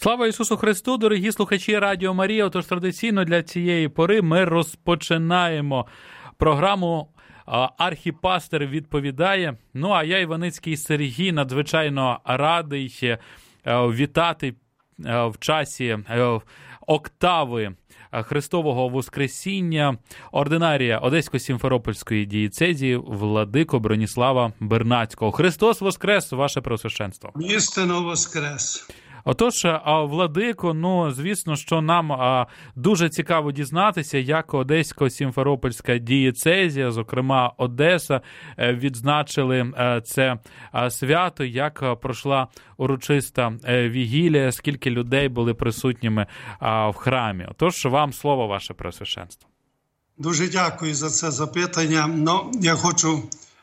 Слава Ісусу Христу, дорогі слухачі Радіо Марія. Отож, традиційно для цієї пори ми розпочинаємо програму «Архіпастир відповідає». Ну, а я, Іваницький Сергій, надзвичайно радий вітати в часі октави Христового Воскресіння ординарія Одесько-Сімферопольської дієцезії владику Броніслава Бернацького. Христос Воскрес, ваше Преосвященство! Істинно Воскрес! Отож, владико, звісно, що нам дуже цікаво дізнатися, як Одесько-Сімферопольська дієцезія, зокрема Одеса, відзначили це свято, як пройшла урочиста вігілія, скільки людей були присутніми в храмі. Отож, вам слово, ваше Преосвященство. Дуже дякую за це запитання. Я хочу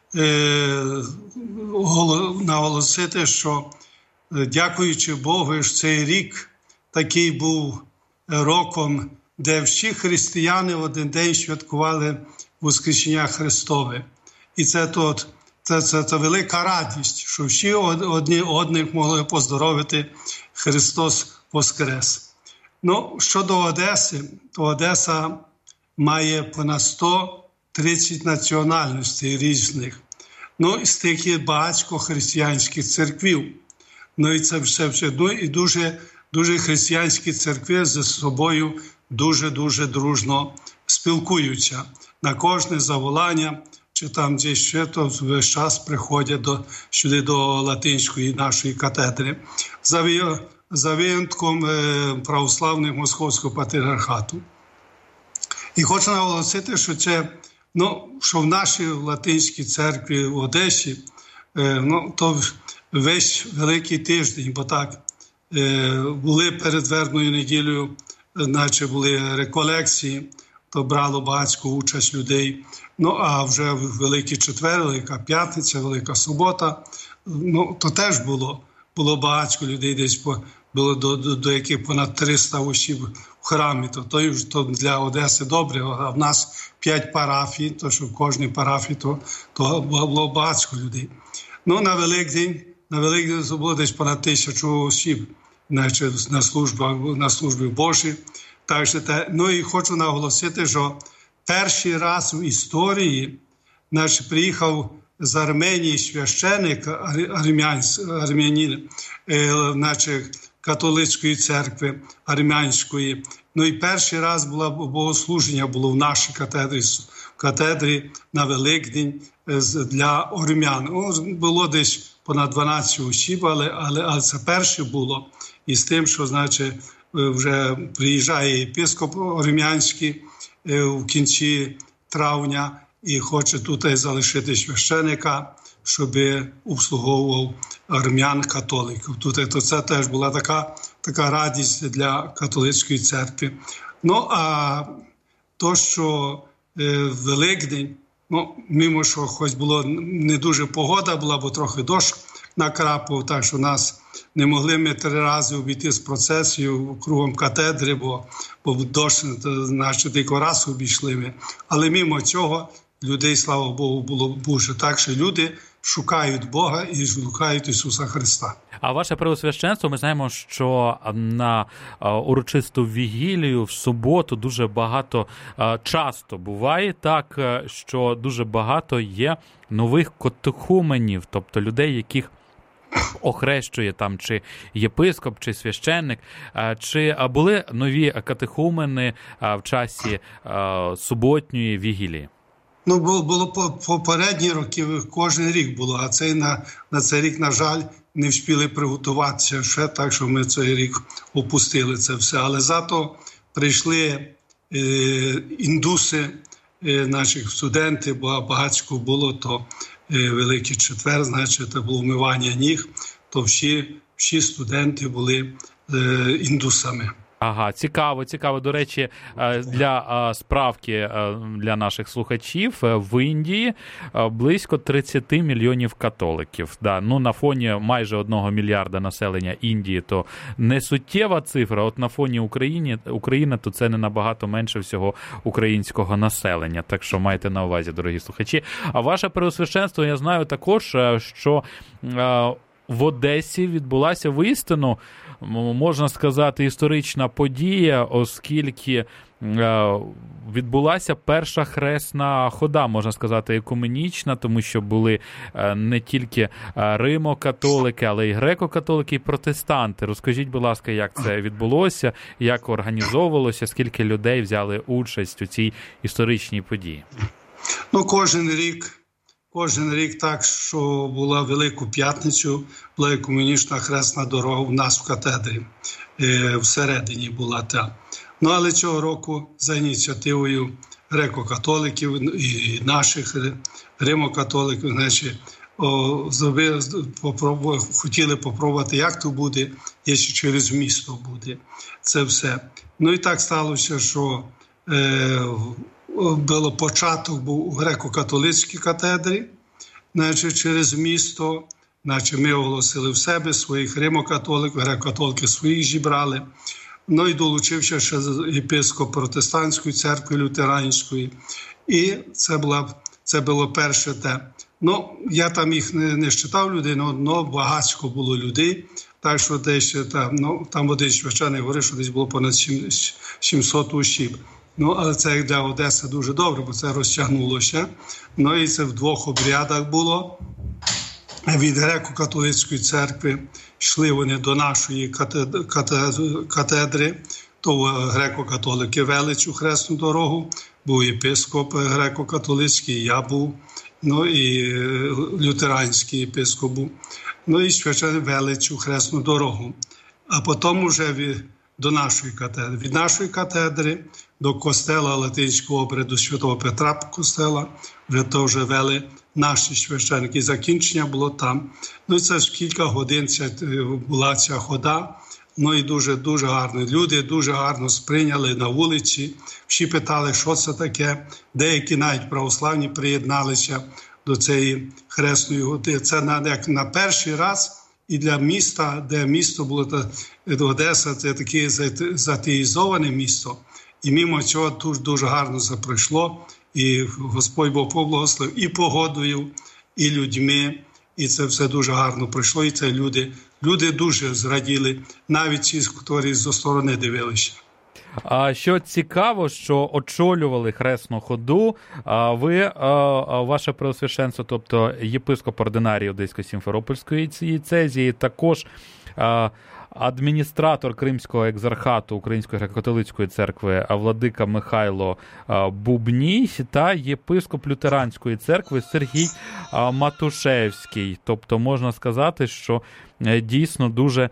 наголосити, що дякуючи Богу, що цей рік такий був роком, де всі християни в один день святкували Воскресіння Христове. І це велика радість, що всі одні одних могли поздоровити «Христос Воскрес». Щодо Одеси, то Одеса має понад 130 національностей різних. З тих є багатько християнських церквів. І це все. І дуже християнські церкви з собою дуже дружно спілкуються. На кожне заволання, чи там десь ще, то весь час приходять сюди до латинської нашої катедри. За винятком православних Московського патріархату. І хочу наголосити, що що в нашій латинській церкві в Одесі, то весь Великий тиждень, бо так, були перед Вербною неділею, наче були реколекції, то брало багатько участь людей. А вже в Великий четвер, Велика п'ятниця, Велика субота, то теж було багатько людей, десь було до яких понад 300 осіб в храмі. То для Одеси добре, а в нас 5 парафій, то що в кожній парафії то було багатько людей. На Великдень було десь понад 1000 осіб на службі Божій. І хочу наголосити, що перший раз в історії приїхав з Арменії священик, армянин, католицької церкви, армянської. І перший раз богослуження було в нашій катедрі на Великдень для армян. Було десь понад 12 осіб, але це перше було. І з тим, що, вже приїжджає єпископ армянський в кінці травня і хоче тут залишити священика, щоб обслуговував армян-католиків. То це теж була така радість для католицької церкви. А то, що Великдень, мимо що хоч було не дуже погода була, бо трохи дощ накрапав, так що нас не могли ми 3 рази обійти з процесією кругом катедри, бо дощ, тільки раз обійшли ми. Але мимо цього людей, слава Богу, було дуже. Так що люди шукають Бога і шукають Ісуса Христа. А ваше Преосвященство, ми знаємо, що на урочисту вігілію в суботу дуже багато, часто буває так, що дуже багато є нових катехуменів, тобто людей, яких охрещує там чи єпископ, чи священник. Чи були нові катехумени в часі суботньої вігілії? Було попередні роки, кожен рік було, а на цей рік, на жаль, не встигли приготуватися ще, так що ми цей рік опустили це все. Але зато прийшли індуси, наші студенти, бо багатько було, то Великий четвер, це було вмивання ніг, то всі студенти були індусами. Ага, цікаво. До речі, для справки для наших слухачів, в Індії близько 30 мільйонів католиків. На фоні майже 1 мільярда населення Індії, то не суттєва цифра. От на фоні України, то це не набагато менше всього українського населення. Так що майте на увазі, дорогі слухачі. А ваше Преосвященство, я знаю також, що в Одесі відбулася воістину, можна сказати, історична подія, оскільки відбулася перша хресна хода, можна сказати, екуменічна, тому що були не тільки римо-католики, але й греко-католики, і протестанти. Розкажіть, будь ласка, як це відбулося, як організовувалося, скільки людей взяли участь у цій історичній події? Ну, кожен рік так, що була Велику П'ятницю, була екуменічна хресна дорога у нас в катедрі, всередині була та. Ну, але цього року за ініціативою греко-католиків і наших римо-католиків, значить, хотіли попробувати, як то буде, якщо через місто буде. Це все. Ну і так сталося, що було початок був у греко-католицькій катедрі, значить, через місто. Значить, ми оголосили в себе своїх римо-католиків, греко-католики своїх зібрали. Ну і долучився ще єпископ протестантської церкви, лютеранської. І це було перше те. Ну, я там їх не считав людей, але багатько було людей. Так що десь там один священник говорив, що десь було понад 700 осіб. Ну, але це як для Одеси дуже добре, бо це розтягнулося. Ну і це в двох обрядах було. Від греко-католицької церкви йшли вони до нашої катедри, то греко-католики вели цю хресну дорогу, був єпископ греко-католицький, я був, ну і лютеранський єпископ був. Ну і священники вели цю хресну дорогу. А потім вже до нашої катедри. Від нашої катедри до костела латинського обряду Святого Петра костела, вже теж вели наші священники. Закінчення було там. Ну і це ж кілька годин була ця хода. Ну і дуже гарно. Люди дуже гарно сприйняли на вулиці. Всі питали, що це таке. Деякі навіть православні приєдналися до цієї хресної ходи. Це як на перший раз. І для міста, де місто було, Одеса, це таке затеїзоване місто. І мимо цього дуже гарно це пройшло. І Господь Бог поблагословив і погодою, і людьми. І це все дуже гарно пройшло. І це люди дуже зраділи, навіть ті, які зі сторони дивилися. А що цікаво, що очолювали хресну ходу, ви, ваше преосвященство, тобто єпископ ординарій Одеської Сімферопольської дієцезії, також адміністратор Кримського екзархату Української греко-католицької церкви владика Михайло Бубній та єпископ лютеранської церкви Сергій Матушевський. Тобто можна сказати, що дійсно дуже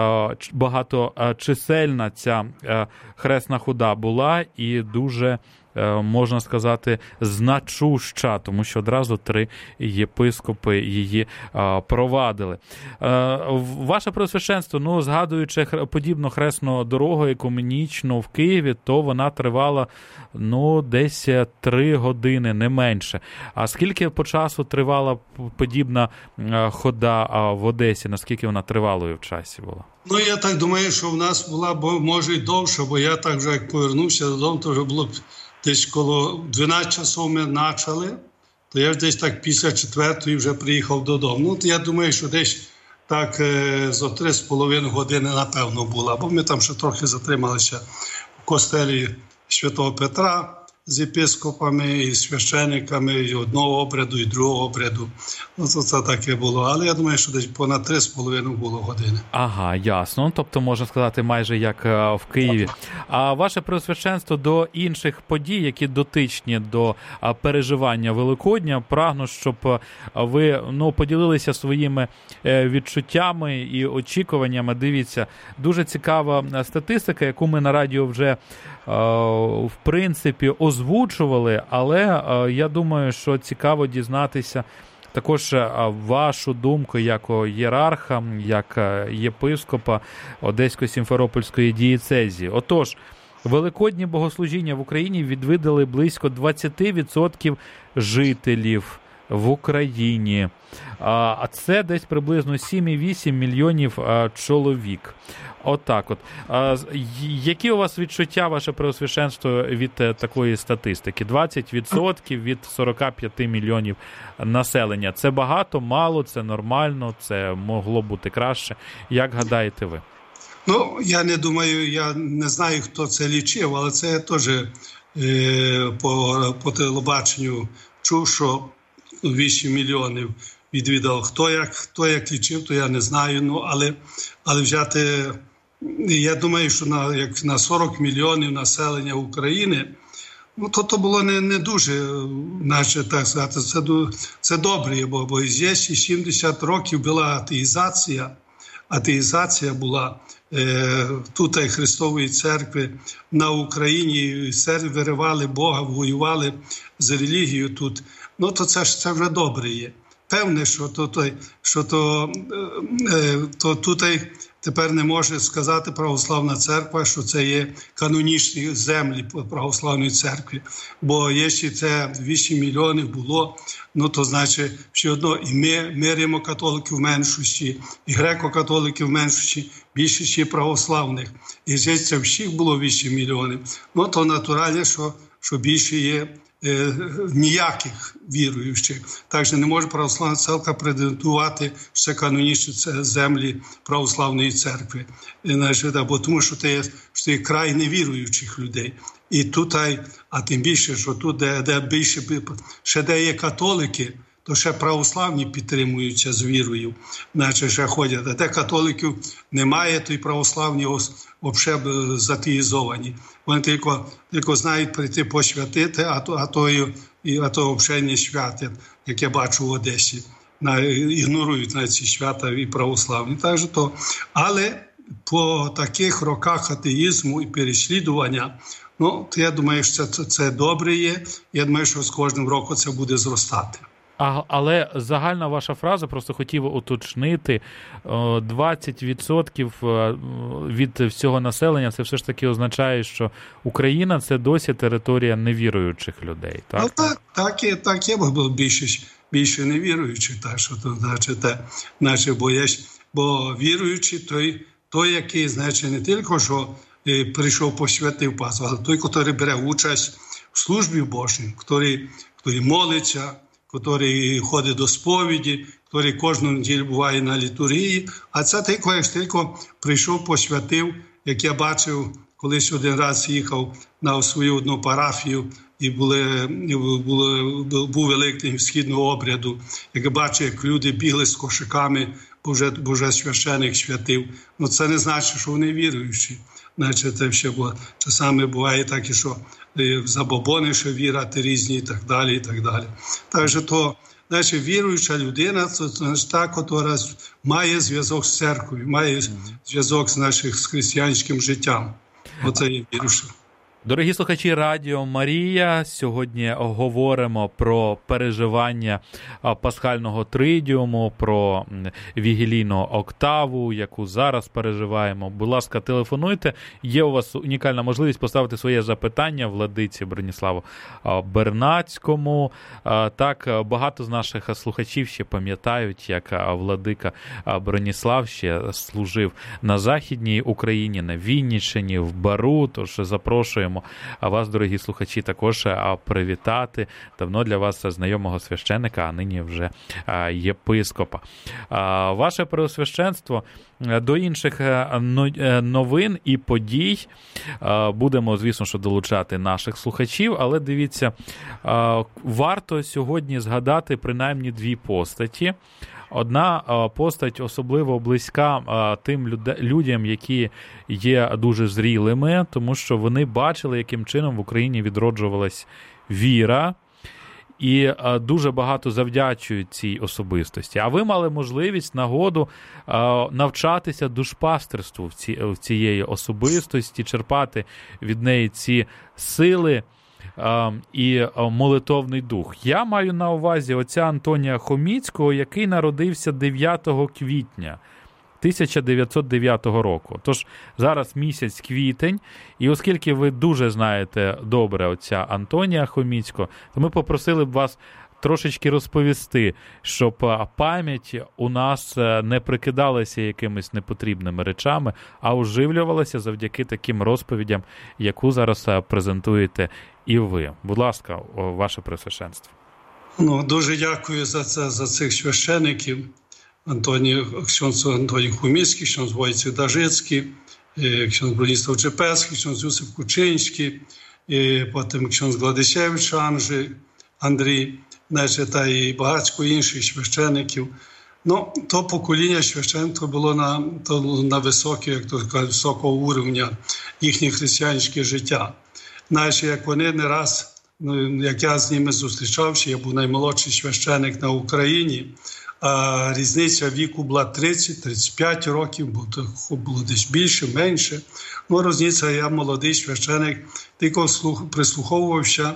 багаточисельна ця хресна хода була і дуже, можна сказати, значуща, тому що одразу 3 єпископи її провадили. Ваше Преосвященство, згадуючи подібну хресну дорогу екуменічну в Києві, то вона тривала, десь 3 години, не менше. А скільки по часу тривала подібна хода в Одесі? Наскільки вона тривалою в часі була? Я так думаю, що в нас була, може, і довше, бо я так вже, як повернувся додому, то вже було десь коло 12 часов ми почали, то я ж десь так після 4-ї вже приїхав додому. То я думаю, що десь так за 3,5 години, напевно, було, бо ми там ще трохи затрималися в костелі Святого Петра з єпископами і священниками, і одного обряду, і другого обряду. Це таке було. Але я думаю, що десь понад 3,5 було години. Ага, ясно. Тобто, можна сказати, майже як в Києві. А ваше Преосвященство, до інших подій, які дотичні до переживання Великодня, прагну, щоб ви поділилися своїми відчуттями і очікуваннями. Дивіться, дуже цікава статистика, яку ми на радіо вже в принципі озвучували, але я думаю, що цікаво дізнатися також вашу думку як ієрарха, як єпископа Одеської Сімферопольської дієцезії. Отож, великодні богослужіння в Україні відвідали близько 20% жителів в Україні. А це десь приблизно 7,8 мільйонів чоловік. Отак от. Які у вас відчуття, ваше Преосвященство, від такої статистики? 20% від 45 мільйонів населення. Це багато, мало, це нормально, це могло бути краще. Як гадаєте ви? Я не думаю, я не знаю, хто це лічив, але це я теж по телебаченню чув, що 8 мільйонів відвідав. Хто як лічив, то я не знаю, але взяти, я думаю, що на 40 мільйонів населення України, то було не дуже, так сказати, це добре, бо є 70 років була атеїзація була тут Христової церкви на Україні, виривали Бога, воювали з релігією тут. То це вже добре є. Певне, що тут тепер не може сказати православна церква, що це є канонічні землі православної церкви. Бо якщо це 8 мільйонів було, то значить все одно і ми римо-католики в меншості, і греко-католики в меншості, більшості православних. І якщо це всіх було 8 мільйонів, то натурально, що більше є ніяких віруючих. Так не може православна церква претендувати, що це канонічні землі православної церкви. Бо тому що це є край невіруючих людей. І тут, а тим більше, що тут, де більше, ще де є католики, то ще православні підтримуються з вірою, ще ходять. А де католиків немає, то й православні взагалі затеїзовані. Вони тільки знають прийти посвятити, а то взагалі не святять, як я бачу в Одесі. Ігнорують ці свята і православні. Але по таких роках атеїзму і переслідування, я думаю, що це добре є. Я думаю, що з кожним роком це буде зростати. Але загальна ваша фраза, просто хотів уточнити, 20% від всього населення, це все ж таки означає, що Україна – це досі територія невіруючих людей, так? Так є, бо більше невіруючих, бо віруючий той, який, не тільки, що прийшов посвятив Пасху, але той, який бере участь в службі Божій, який молиться, який ходить до сповіді, який кожну неділю буває на літургії. А це тільки прийшов, посвятив, як я бачив, колись один раз їхав на свою одну парафію, і був великий східного обряду, як я бачив, як люди бігли з кошиками, бо вже священик святив. Це не значить, що вони віруючі. Це ще часами буває так, що забобони, що вірати різні і так далі, і так далі. Так що віруюча людина, це та, яка має зв'язок з церквою, має зв'язок з християнським життям. Оце є віруюча. Дорогі слухачі Радіо Марія, сьогодні говоримо про переживання пасхального тридіуму, про вігілійну октаву, яку зараз переживаємо. Будь ласка, телефонуйте. Є у вас унікальна можливість поставити своє запитання владиці Броніславу Бернацькому. Так, багато з наших слухачів ще пам'ятають, як владика Броніслав ще служив на Західній Україні, на Вінниччині, в Бару, тож запрошуємо вас, дорогі слухачі, також привітати давно для вас знайомого священика, а нині вже єпископа. Ваше Преосвященство, до інших новин і подій будемо, звісно, що долучати наших слухачів, але дивіться, варто сьогодні згадати принаймні дві постаті. Одна постать особливо близька тим людям, які є дуже зрілими, тому що вони бачили, яким чином в Україні відроджувалась віра, і дуже багато завдячують цій особистості. А ви мали можливість, нагоду навчатися душпастерству в цієї особистості, черпати від неї ці сили і молитовний дух. Я маю на увазі отця Антонія Хоміцького, який народився 9 квітня 1909 року. Тож зараз місяць квітень, і оскільки ви дуже знаєте добре отця Антонія Хоміцького, то ми попросили б вас трошечки розповісти, щоб пам'ять у нас не прикидалася якимись непотрібними речами, а оживлювалася завдяки таким розповідям, яку зараз презентуєте і ви. Будь ласка, ваше Преосвященство. Дуже дякую за цих священиків. Ksiądz Антоній Хоміцький, ksiądz Wojciech Darzycki, ksiądz Bronisław Czepecki, ksiądz Józef Kuczyński, потім ksiądz Гладишевич Андрій, та і багато інших священиків. То покоління священства було на високого рівня їхнє християнське життя. Як вони не раз, як я з ними зустрічався, я був наймолодший священик на Україні, а різниця віку була 30-35 років, було десь більше, менше. Різниця, я молодий священик, тільки прислуховувався,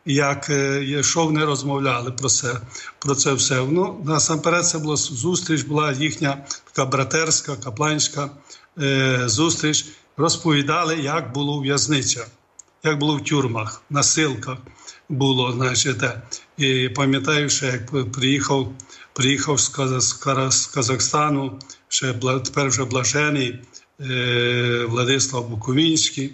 що вони розмовляли про це все. Насамперед, це була зустріч, була їхня така братерська, капланська зустріч. Розповідали, як було у в'язницях, як було в тюрмах, на ссилках було. І пам'ятаю, що як приїхав з Казахстану, тепер вже блажений Владислав Буковинський,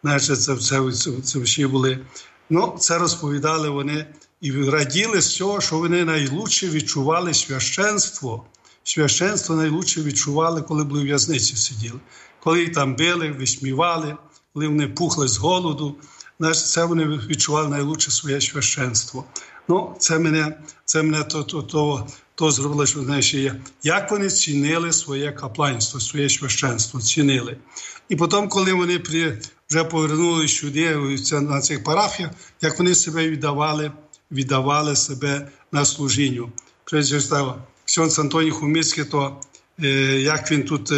це всі були. Це розповідали вони і раділи з цього, що вони найкраще відчували священство. Священство найкраще відчували, коли були в в'язниці сиділи. Коли їх там били, висмівали, коли вони пухли з голоду, це вони відчували найкраще своє священство. Це мене то зробило, що як вони цінили своє капланство, своє священство, цінили. І потім, коли вони вже повернулися сюди, на цих парафіях, як вони себе віддавали себе на служінню. Ksiądz Антоній Хоміцький, то як він тут,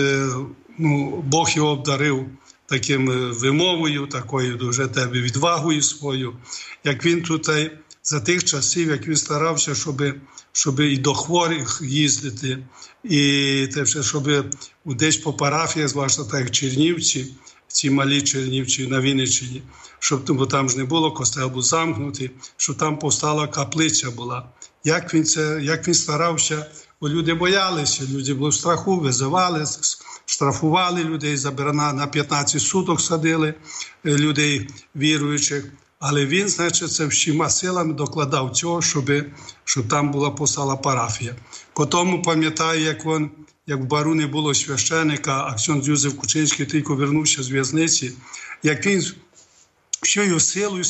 Бог його обдарив таким вимовою, такою дуже тебе відвагою свою, як він тут за тих часів, як він старався, щоб і до хворих їздити, і щоб десь по парафіях, зважно так як Чернівці, ці малі Чернівці на Вінниччині, бо там ж не було, костел був замкнутий, щоб там повстала каплиця була. Як він старався, бо люди боялися, люди були в страху, визивали, штрафували людей, на 15 суток садили людей віруючих. Але він, це всіма силами докладав цього, щоб там була повстала парафія. Потім пам'ятаю, як в Бару не було священика, а ksiądz Józef Kuczyński тільки вернувся з в'язниці, як він всією силою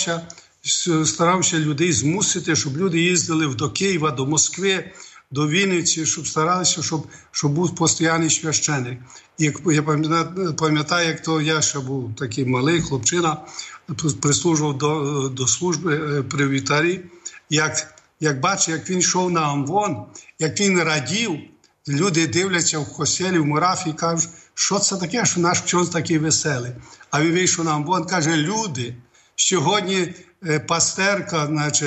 старався людей змусити, щоб люди їздили до Києва, до Москви, до Вінниці, щоб старалися, щоб був постійний священик. І я пам'ятаю, як то я ще був такий малий хлопчина, прислужував до служби при вівтарі, як бачив, як він йшов на амвон, як він радів, люди дивляться в костелі, в мурафі і кажуть, що це таке, що наш ksiądz такий веселий. А він вийшов на амвон, каже, люди, сьогодні пастерка,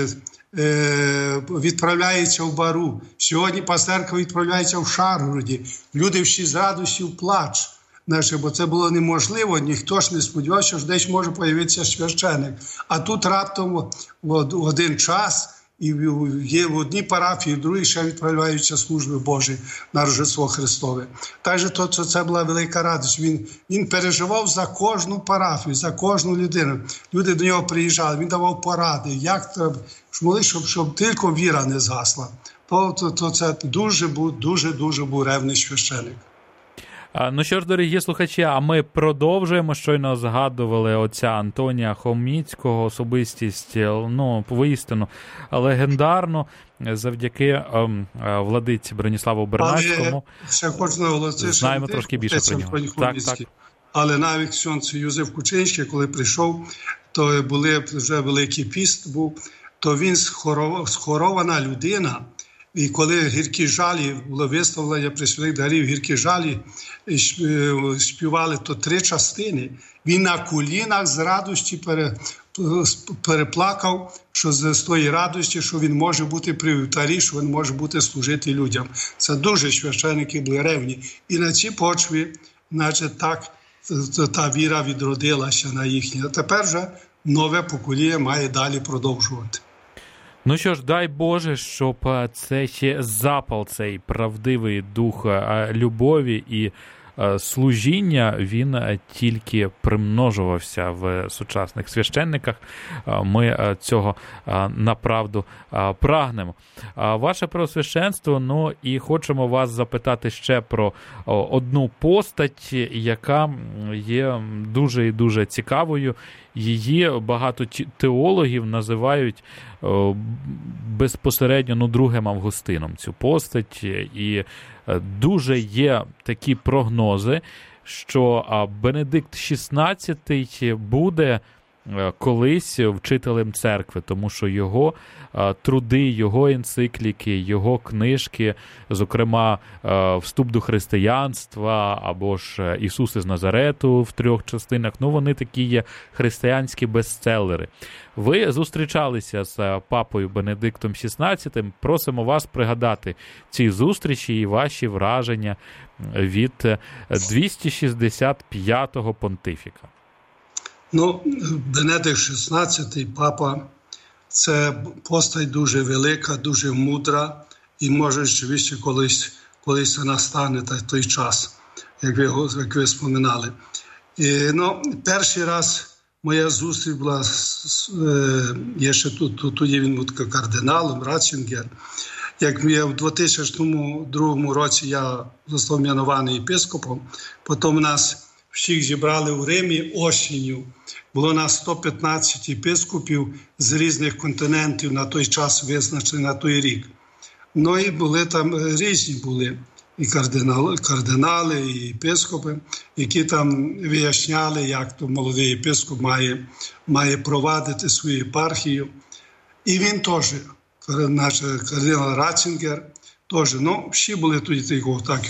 відправляється в Бару, сьогодні пастерка відправляється в Шаргороді, люди всі з радості в плач. Бо це було неможливо, ніхто ж не сподівався, що десь може з'явитися священик. А тут раптом в один час і є в одній парафії, в другій ще відправляються служби Божі на Рождество Христове. Так що це була велика радість. Він переживав за кожну парафію, за кожну людину. Люди до нього приїжджали, він давав поради, як треба, щоб тільки віра не згасла. То це дуже був ревний священик. Ну що ж, дорогі слухачі, а ми продовжуємо. Щойно згадували отця Антонія Хоміцького, особистість, воістину легендарну, завдяки владиці Броніславу Бернацькому. Але ще хочу наголосити, знаємо трошки більше про нього. Так. Але навіть ksiądz Józef Kuczyński, коли прийшов, то вже Великий піст був, то він схорована людина. І коли гіркі жалі, було виставлення пресвятих дарів, гіркі жалі співали, то 3 частини. Він на колінах з радості переплакав, що з тої радості, що він може бути при вівтарі, що він може бути служити людям. Це дуже священники були ревні. І на цій почві, та віра відродилася на їхній. А тепер вже нове покоління має далі продовжувати. Ну що ж, дай Боже, щоб цей запал, цей правдивий дух любові і служіння, він тільки примножувався в сучасних священниках. Ми цього направду прагнемо. Ваше Преосвященство, ну і хочемо вас запитати ще про одну постать, яка є дуже і дуже цікавою. Її багато теологів називають безпосередньо другим Августином, цю постать. І дуже є такі прогнози, що Бенедикт XVI буде колись вчителем церкви, тому що його труди, його енцикліки, його книжки, зокрема «Вступ до християнства» або ж «Ісус із Назарету» в 3 частинах, ну вони такі є християнські бестселери. Ви зустрічалися з папою Бенедиктом XVI, просимо вас пригадати ці зустрічі і ваші враження від 265-го понтифіка. Ну, Бенедикт XVI, папа, це постать дуже велика, дуже мудра, і може, що колись настане той час, як ви споминали. Перший раз моя зустріч була, є ще тоді він був кардиналом, Ратцінгер. Як я в 2002 році я został mianowany єпископом, потім нас всіх зібрали в Римі осінню. Було нас 115 єпископів з різних континентів на той час визначені на той рік. Ну і були там різні були і кардинали, і єпископи, які там виясняли, як то молодий єпископ має провадити свою єпархію. І він теж, наш кардинал Ратцінгер, теж, всі були тоді такі.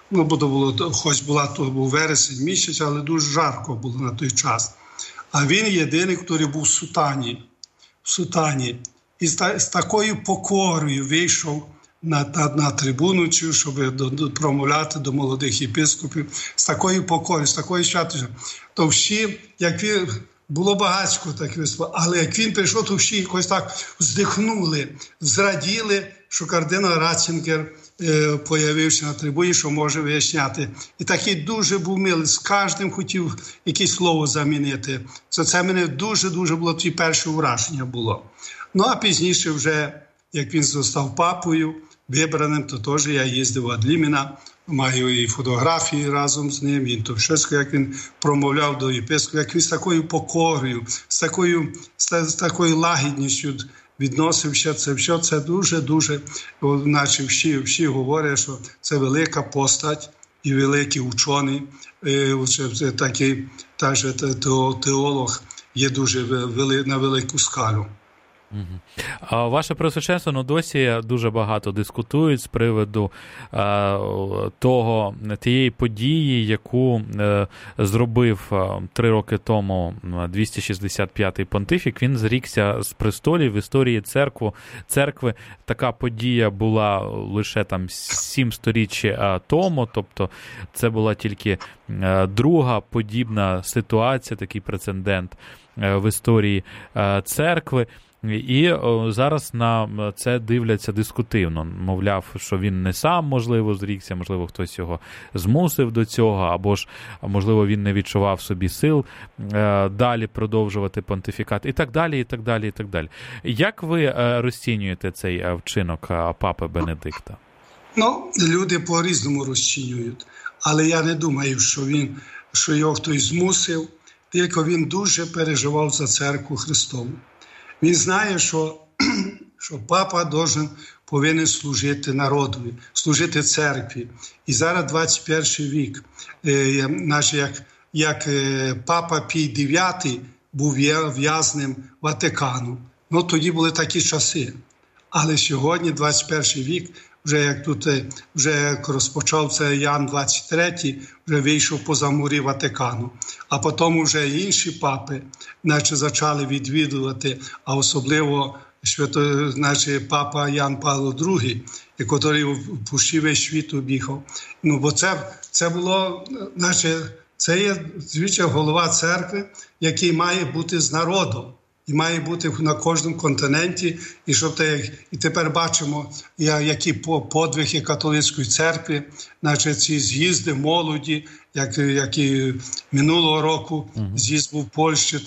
Хоч був вересень місяць, але дуже жарко було на той час. А він єдиний, який був в сутані. І з такою покорою вийшов на трибуну, щоб промовляти до молодих єпископів. З такою покорою, з такою святістю. То всі, як він, було багатько таких, але як він прийшов, то всі якось так вздихнули, зраділи, що кардинал Ратцінгер появився на трибуні, що може виясняти. І такий дуже був милий, з кожним хотів якесь слово замінити. Це мене дуже-дуже було, ті перше враження було. Ну, а пізніше вже, як він став папою, вибраним, то теж я їздив в Адліміна, маю і фотографії разом з ним, він то все, як він промовляв до єпископа, як він з такою покорою, з такою лагідністю відносився, це дуже-дуже, наче всі говорять, що це велика постать і великий учений, такий теолог є дуже на велику скалу. Ваше Преосвященство, досі дуже багато дискутують з приводу тієї події, яку зробив 3 роки тому 265-й понтифік. Він зрікся з престолів в історії церкви. Така подія була лише 7 сторіч тому, тобто це була тільки друга подібна ситуація, такий прецедент в історії церкви. І зараз на це дивляться дискутивно. Мовляв, що він не сам, можливо, зрікся, можливо, хтось його змусив до цього, або ж, можливо, він не відчував собі сил далі продовжувати понтифікат, і так далі, і так далі, і так далі. Як ви розцінюєте цей вчинок папи Бенедикта? Люди по-різному розцінюють, але я не думаю, що його хтось змусив, тільки він дуже переживав за церкву Христову. Він знає, що папа повинен служити народові, служити церкві. І зараз 21 вік, як папа Пій IX був в'язнем Ватикану. Тоді були такі часи. Але сьогодні, 21 вік, вже розпочав це Ян XXIII, вже вийшов поза мурі Ватикану. А потім вже інші папи почали відвідувати, а особливо папа Ян Павло II, який по весь світ об'їхав. Бо це було, це є, звичайно, голова церкви, який має бути з народом. і має бути на кожному континенті. І щоб і тепер бачимо, які подвиги католицької церкви, значить ці з'їзди молоді, як і минулого року з'їзд був в Польщі,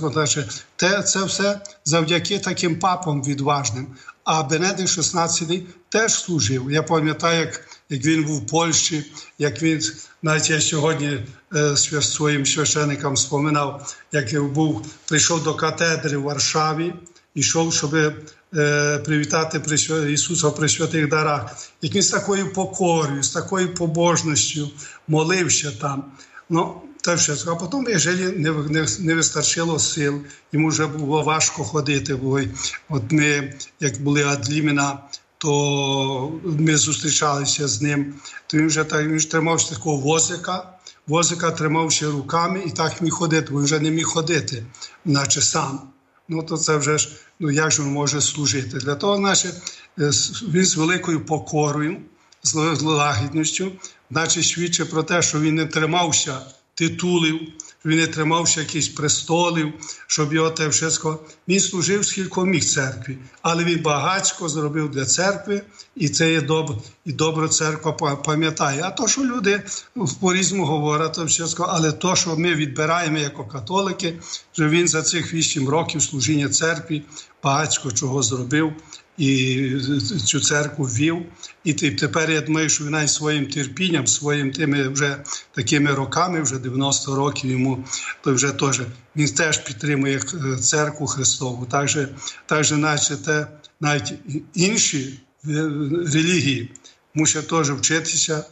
це все завдяки таким папам відважним. А Бенедикт XVI теж служив. Я пам'ятаю, як він був в Польщі, як він, навіть я сьогодні своїм священникам споминав, як прийшов до катедри в Варшаві, йшов, щоб привітати Ісуса в Пресвятих дарах. Як він з такою покорою, з такою побожністю молився там. Та все. А потім, як не вистачило сил, йому вже було важко ходити. От ми, як були Адлімена, то ми зустрічалися з ним. То він вже тримався такого возика тримався руками і так міг ходити, бо він вже не міг ходити, наче сам. То це вже ж, як же він може служити? Для того, значить, він з великою покорою, з лагідністю, значить, свідчить про те, що він не тримався титулів, він не тримався якихось престолів, щоб його те все. Він служив скільки міг церкві, але він багатько зробив для церкви, і це є добра церква пам'ятає. А то, що люди по-різному говорять, то все, але то, що ми відбираємо як католики, що він за цих 8 років служіння церкві багатько чого зробив, і цю церкву ввів. І тепер я думаю, що він своїм терпінням, своїм тими вже такими роками, вже 90 років йому, то вже теж, він теж підтримує церкву Христову. Так же навіть інші релігії мусять теж вчитися,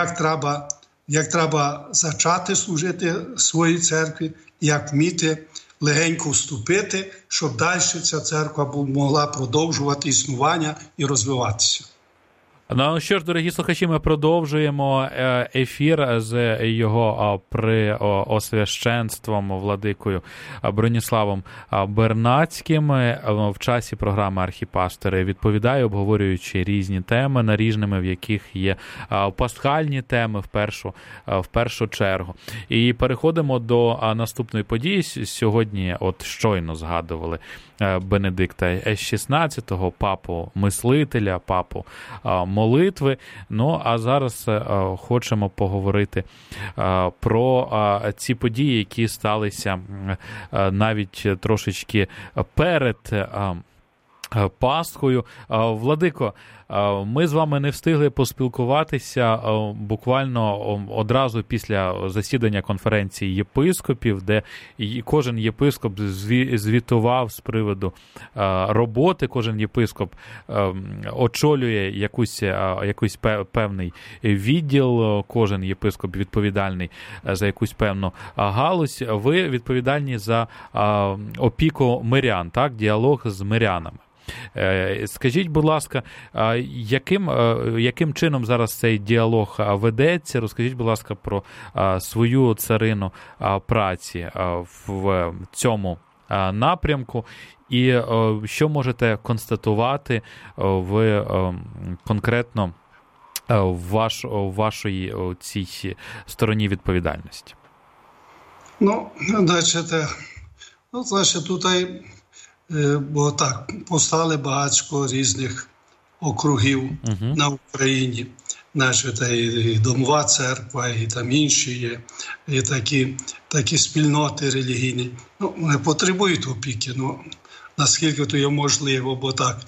як треба зачати служити своїй церкві, як вміти легенько вступити, щоб далі ця церква могла продовжувати існування і розвиватися. Ну що ж, дорогі слухачі, ми продовжуємо ефір з його преосвященством владикою Броніславом Бернацьким. В часі програми «Архіпастери» відповідає, обговорюючи різні теми, наріжними, в яких є пасхальні теми в першу чергу. І переходимо до наступної події. Сьогодні, щойно згадували Бенедикта XVI, папу-мислителя, папу молитви. А зараз хочемо поговорити про ці події, які сталися навіть трошечки перед Пасхою. Владико, ми з вами не встигли поспілкуватися буквально одразу після засідання конференції єпископів, де кожен єпископ звітував з приводу роботи, кожен єпископ очолює якийсь певний відділ, кожен єпископ відповідальний за якусь певну галузь. Ви відповідальні за опіку мирян, так? Діалог з мирянами. Скажіть, будь ласка, яким чином зараз цей діалог ведеться? Розкажіть, будь ласка, про свою царину праці в цьому напрямку і що можете констатувати конкретно в вашій цій стороні відповідальності? Значить, тут бо так, постали багатько різних округів на Україні. Значить, і Домова церква, і там інші є, і такі спільноти релігійні. Вони потребують опіки, наскільки то є можливо, бо так.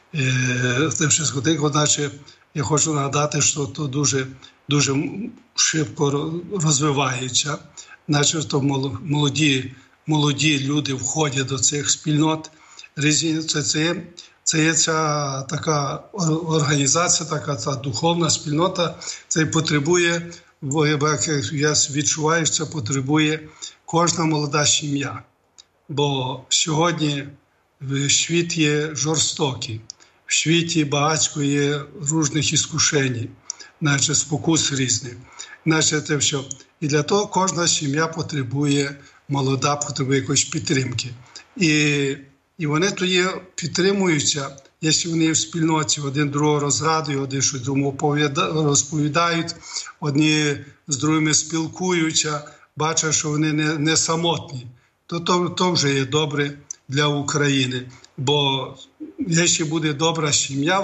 Значить, я хочу нагадати, що то дуже, дуже швидко розвивається. Значить, то молоді люди входять до цих спільнот. Це є ця така організація, така ця духовна спільнота. Це потребує, як я відчуваю, це потребує кожна молода сім'я. Бо сьогодні світ є жорстокий, в світі багатько є різних іскушень, значить спокус різних. Значить, все. І для того кожна сім'я потребує, молода потребує якоїсь підтримки. І вони тоді підтримуються, якщо вони в спільноті один другого розрадують, один щось другому розповідають, одні з другими спілкуються, бачать, що вони не самотні. То вже є добре, для України. Бо якщо буде добра сім'я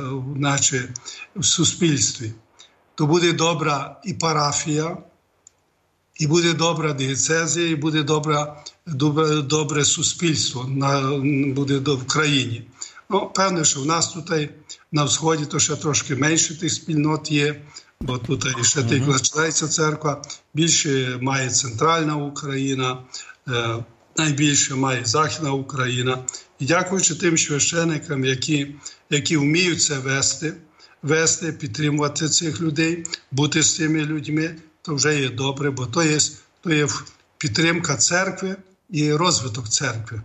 в суспільстві, то буде добра і парафія, і буде добра дієцезія, і буде добре суспільство буде в країні. Певне, що в нас тут на Сході то ще трошки менше тих спільнот є, бо тут ще тільки починається церква, більше має Центральна Україна, найбільше має Західна Україна. І дякуючи тим священикам, які вміють це вести, підтримувати цих людей, бути з цими людьми, то вже є добре, бо то є підтримка церкви і розвиток церкви.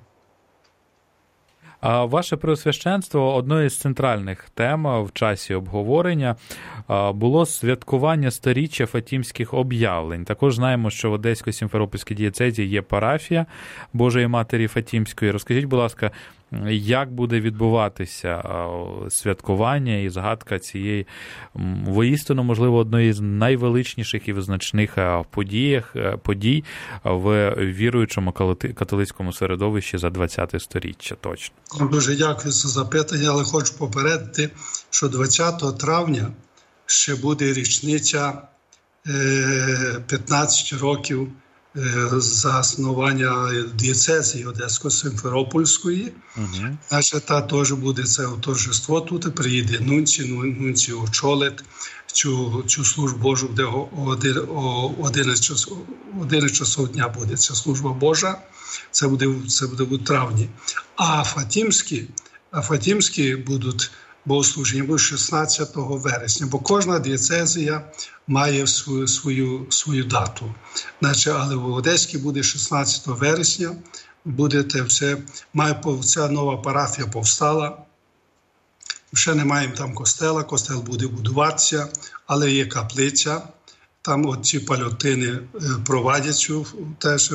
Ваше Преосвященство, одною з центральних тем в часі обговорення було святкування сторіччя Фатімських об'явлень. Також знаємо, що в Одесько-Сімферопольській дієцезі є парафія Божої Матері Фатімської. Розкажіть, будь ласка, як буде відбуватися святкування і згадка цієї воістину, можливо, одної з найвеличніших і визначних подій в віруючому католицькому середовищі за 20-те сторіччя точно? Дуже дякую за запитання, але хочу попередити, що 20 травня ще буде річниця 15 років заснування дієцезії Одесько-Симферопольської. Значить, теж буде це торжество тут, приїде нунці очолить цю службу Божу, де о 11 часов дня буде ця служба Божа. Це буде в травні. А Фатімські будуть богослужіння 16 вересня, бо кожна дієцезія має свою дату. Але в Одеській буде 16 вересня, ця нова парафія повстала, ще не маємо там костела, костел буде будуватися, але є каплиця, там оці пальотини провадять теж.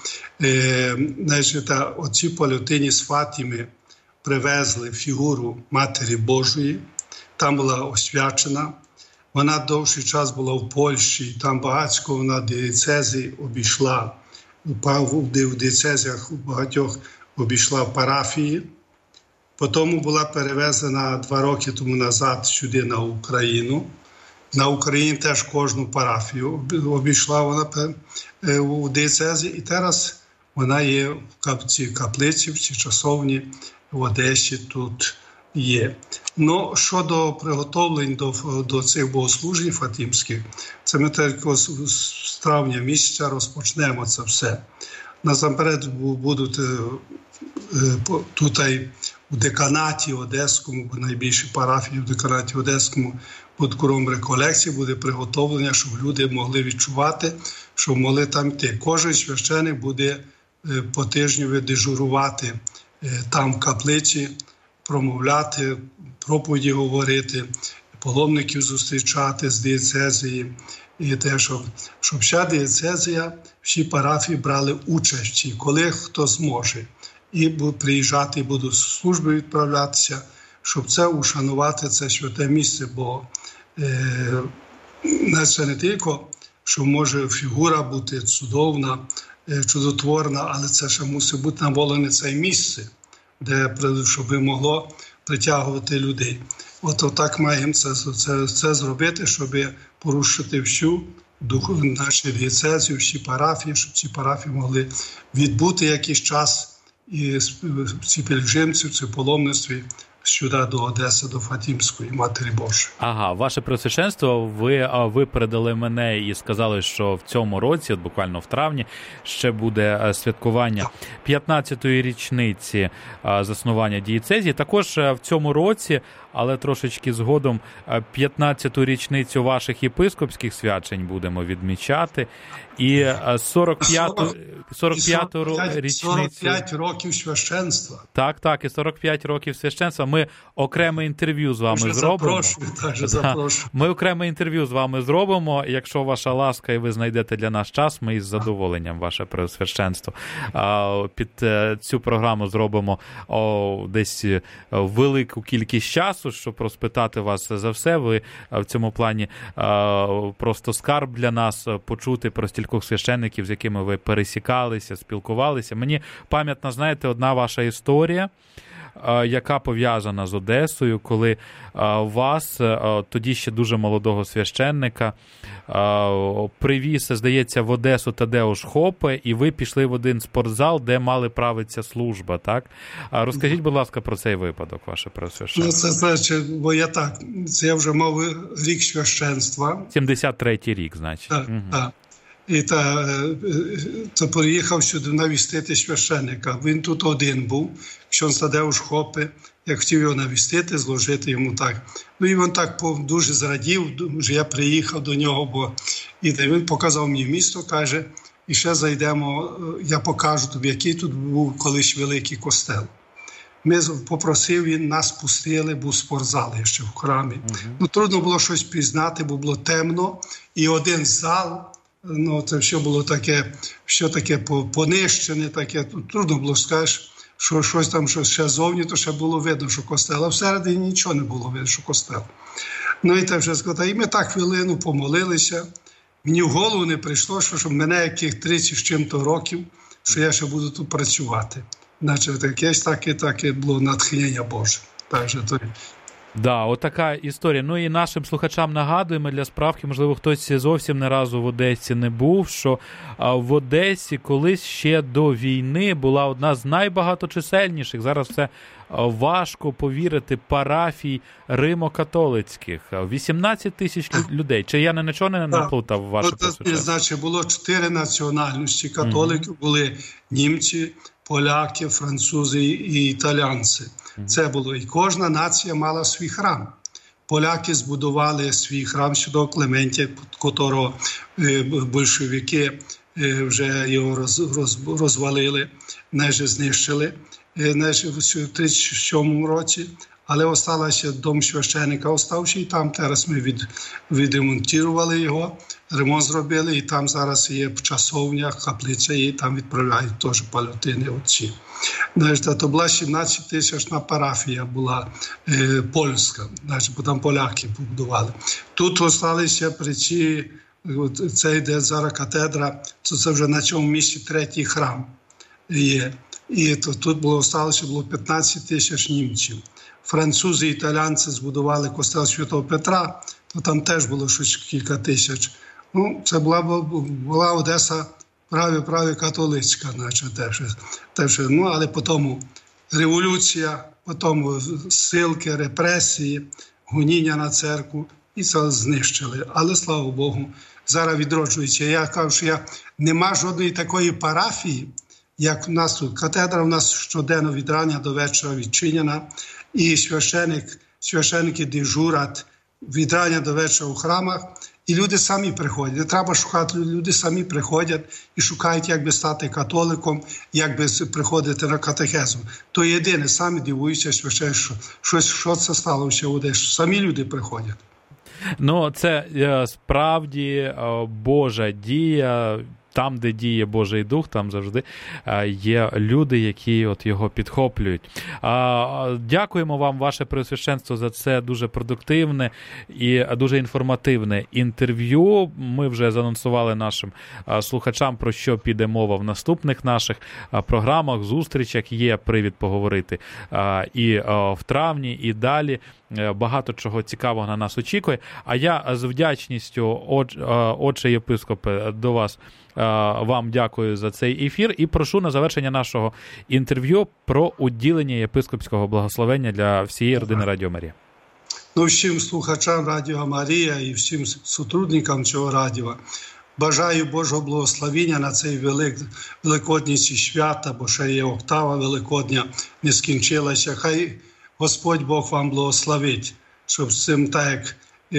Оці пальотині з Фатіми привезли фігуру Матері Божої, там була освячена. Вона довший час була в Польщі, там багатько вона дієцезії обійшла, в дієцезіях багатьох обійшла парафії. Потім була перевезена 2 роки тому назад сюди на Україну. На Україні теж кожну парафію обійшла вона у дієцезії. І зараз вона є в цій каплиці, в цій часовні в Одесі тут є. Щодо приготовлень до цих богослужень фатімських, це ми тільки з травня місяця розпочнемо це все. Насамперед будуть тут у деканаті Одеському, бо найбільші парафії в деканаті Одеському, під куром реколекції буде приготовлення, щоб люди могли відчувати, що могли там йти. Кожен священик буде по тижню дежурувати там в каплиці, промовляти, проповіді говорити, паломників зустрічати з дієцезії. І те, щоб вся дієцезія, всі парафії брали участь, коли хто зможе. І приїжджати, і будуть служби відправлятися, щоб це ушанувати, це святе місце, бо це не тільки, що може фігура бути чудовна, чудотворна, але це ще мусить бути наволене це місце, щоб могло притягувати людей. От так маємо це зробити, щоб порушити всю нашу дієцезію, всі парафії, щоб ці парафії могли відбути якийсь час і ці пілігримці, ці паломництві сюди до Одеси, до Фатімської Матері Божої. Ваше Преосвященство, ви передали мене і сказали, що в цьому році, от буквально в травні, ще буде святкування 15-ї річниці заснування дієцезії. Також в цьому році, але трошечки згодом, 15-ту річницю ваших єпископських свячень будемо відмічати. І 45-ту річницю... 45 років священства. Так, і 45 років священства. Ми окреме інтерв'ю з вами зробимо. Запрошую. Ми окреме інтерв'ю з вами зробимо. Якщо ваша ласка і ви знайдете для нас час, ми із задоволенням, ваше Преосвященство. під цю програму зробимо десь велику кількість часу, щоб розпитати вас за все. Ви в цьому плані просто скарб для нас почути про стількох священників, з якими ви пересікалися, спілкувалися. Мені пам'ятна, знаєте, одна ваша історія, яка пов'язана з Одесою, коли вас, тоді ще дуже молодого священника, привіз, здається, в Одесу Тадеуш Хопе, і ви пішли в один спортзал, де мали правиться служба, так? Розкажіть, будь ласка, про цей випадок, ваше Преосвященство. Це значить, бо це я вже мав рік священства. 73-й рік, значить. Так, так. І то приїхав сюди навістити священника. Він тут один був, ксьондз Тадеуш Хопе. Я хотів його навістити, зложити йому так. Ну і він так дуже зрадів, що я приїхав до нього, і він показав мені місто, каже, і ще зайдемо, я покажу тобі, який тут був колись великий костел. Ми попросив, він нас пустили, був спортзал ще в храмі. Ну, трудно було щось пізнати, бо було темно, і один зал, ну, це все було таке, що таке понищене, таке, трудно було, скажеш, що щось там, що ще зовні, то ще було видно, що костел, а всередині нічого не було видно, що костел. Ну, і те вже сказав, і ми так хвилину помолилися, мені в голову не прийшло, що мене яких 30 з чим-то років, що я ще буду тут працювати. Значить, якесь таке було натхнення Боже. Так же, то... Да, отака історія. Ну і нашим слухачам нагадуємо для справки, можливо, хтось зовсім не разу в Одесі не був, що в Одесі колись ще до війни була одна з найбагаточисельніших, зараз це важко повірити, парафій римо-католицьких. 18 тисяч людей. Чи я нічого не наплутав ваше Преосвященство? Значить, було 4 національності католиків, були німці, поляки, французи і італійці. Це було. І кожна нація мала свій храм. Поляки збудували свій храм Святого Клементія, котрого большевики вже його розвалили, знищили в 1937 році. Але осталося дом священика, остався, і там зараз ми відремонтували його, ремонт зробили, і там зараз є часовня, каплиця, і там відправляють теж палатини отці. То була 17-тисячна парафія, була польська, бо там поляки побудували. Тут залишилися це йде зараз катедра, це вже на цьому місці 3-й храм є. І тут залишилося 15 тисяч німців. Французи і італійці збудували костел Святого Петра, то там теж було щось кілька тисяч. Ну, це була Одеса праві католицька, наче теж. Ну, але потім революція, потім ссилки, репресії, гоніння на церкву, і це знищили. Але, слава Богу, зараз відроджується. Я кажу, що нема жодної такої парафії, як у нас тут. Катедра у нас щоденно від рання до вечора відчинена, і священники дежурять від рання до вечора у храмах, і люди самі приходять. Не треба шукати, люди самі приходять і шукають, як би стати католиком, як би приходити на катехезу. То єдине, самі дивуються, що це сталося в Одесі. Самі люди приходять. Ну, це справді Божа дія. Там, де діє Божий Дух, там завжди є люди, які от його підхоплюють. Дякуємо вам, ваше Преосвященство, за це дуже продуктивне і дуже інформативне інтерв'ю. Ми вже заанонсували нашим слухачам, про що піде мова в наступних наших програмах, зустрічах. Є привід поговорити і в травні, і далі. Багато чого цікавого на нас очікує. А я з вдячністю, отче єпископе, до вас, вам дякую за цей ефір і прошу на завершення нашого інтерв'ю про уділення єпископського благословення для всієї родини Радіо Марія. Ну, всім слухачам Радіо Марія і всім сотрудникам цього радіо бажаю Божого благословення на цей великодні свята, бо ще є октава Великодня, не скінчилася. Хай Господь Бог вам благословить, щоб цим так,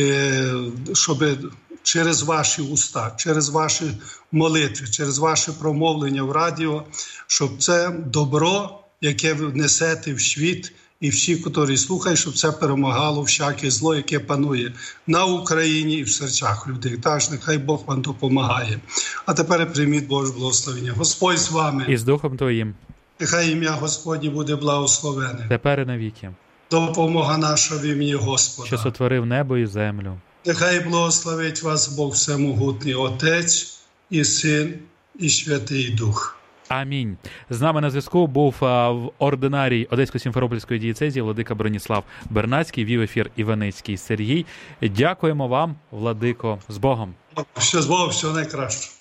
щоб через ваші уста, через ваші молитви, через ваше промовлення в радіо, щоб це добро, яке ви несете в світ, і всі, які слухають, щоб це перемагало всяке зло, яке панує на Україні і в серцях людей. Тож нехай Бог вам допомагає. А тепер прийміть Боже благословення. Господь з вами. І з Духом Твоїм. Нехай ім'я Господнє буде благословене. тепер і навіки, Допомога наша в ім'ї Господа. що сотворив небо і землю. Нехай благословить вас Бог Всемогутній, Отець і Син і Святий Дух. Амінь. З нами на зв'язку був в ординарій Одесько-Сімферопольської дієцезії владика Броніслав Бернацький, вів ефір Іваницький Сергій. Дякуємо вам, владико, з Богом. Все з Богом, всього найкраще.